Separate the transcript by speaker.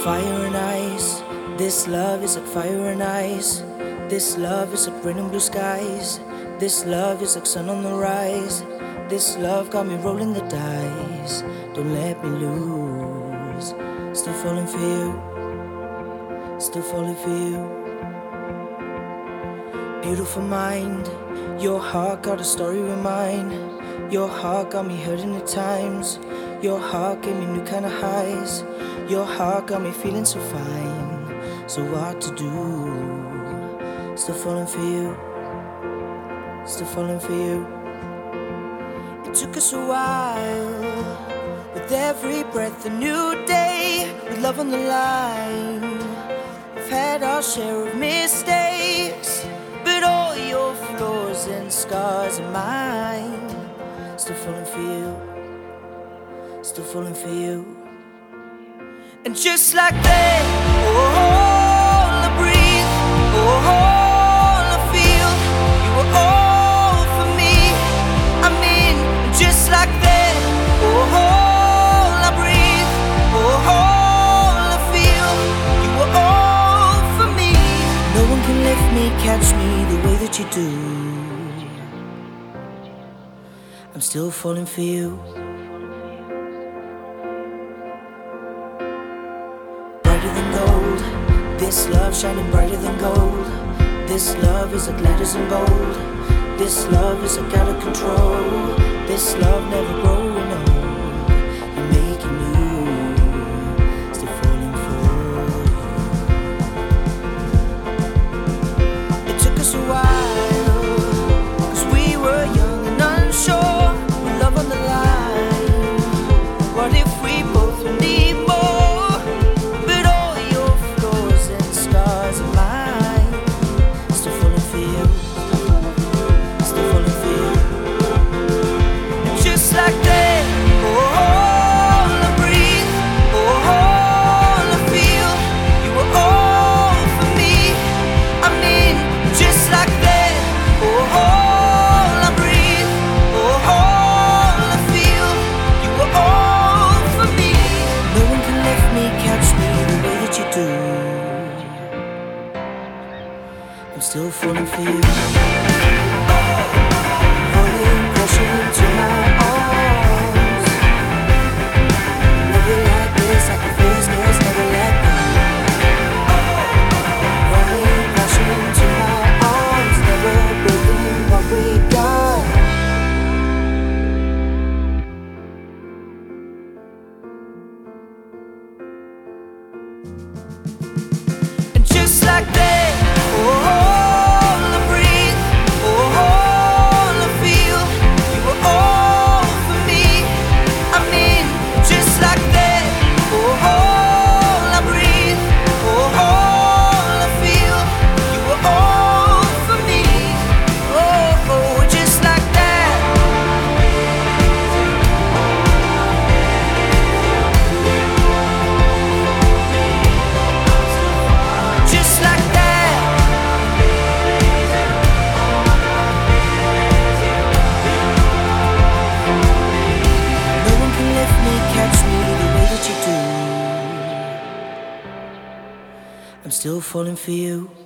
Speaker 1: fire and ice. This love is like fire and ice. This love is like rain and blue skies. This love is like sun on the rise. This love got me rolling the dice. Don't let me lose. Still falling for you. Still falling for you. Beautiful mind. Your heart got a story with mine. Your heart got me hurting at times. Your heart gave me new kind of highs. Your heart got me feeling so fine. So what to do? Still falling for you. Still falling for you. It took us a while. With every breath a new day. With love on the line. We've had our share of mistakes, but all your flaws and scars are mine. Still falling for you. Still falling for you. And just like that, oh, I breathe, oh, I feel. You were all for me. I'm in. Just like that, oh, I breathe, oh, I feel. You were all for me. No one can lift me, catch me the way that you do. I'm still falling for you. Brighter than gold, this love shining brighter than gold. This love is like letters in bold. This love is like out of control. This love never growing old. You're making new, still falling for you. It took us a while, 'cause we were young and unsure. With love on the line, what if we both need more? But all your flaws and scars are mine. Still falling for you. Still falling for you. And just like that, oh, I breathe, oh, I feel. You were all for me. I'm in. Just like that, oh, I breathe, oh, I feel. You were all for me. No one can lift me, catch me the way that you do. I'm still falling for you. Falling, crashing into my arms. Love you like this, I can feel this, never let go. Falling, crashing into my arms, never breaking what we got. And just like that, oh, I breathe, oh, I feel. You were all for me. I'm in. Just like that, oh, I breathe, oh, I feel. You were all for me. Oh, just like that. Just like that. No one can lift me, catch me the way that you do. I'm still falling for you.